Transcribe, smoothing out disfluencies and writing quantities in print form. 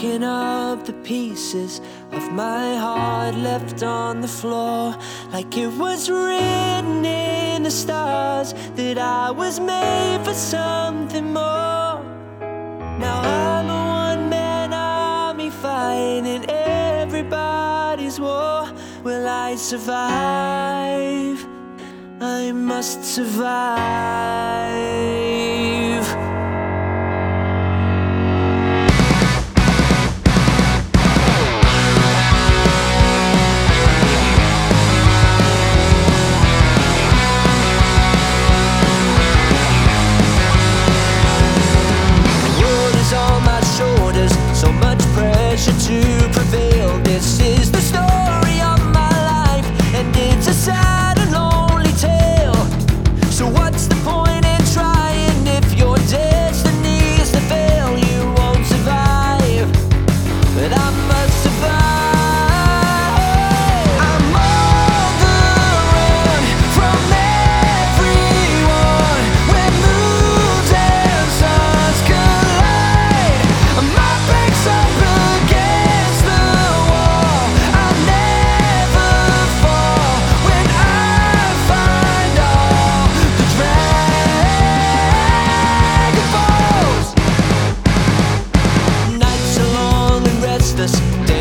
picking up the pieces of my heart left on the floor, like it was written in the stars that I was made for something more. Now I'm a one-man army fighting everybody's war. Will I survive? I must survive. So much pressure to prevail. This is the story of my life, and it's a sad and lonely tale. So what's the point in trying if your destiny is to fail? You won't survive, but I must survive. I'm on the run from everyone when moons and suns collide. My back's up against the wall. I'll never fall when I find all the dragon falls. Nights are long and restless.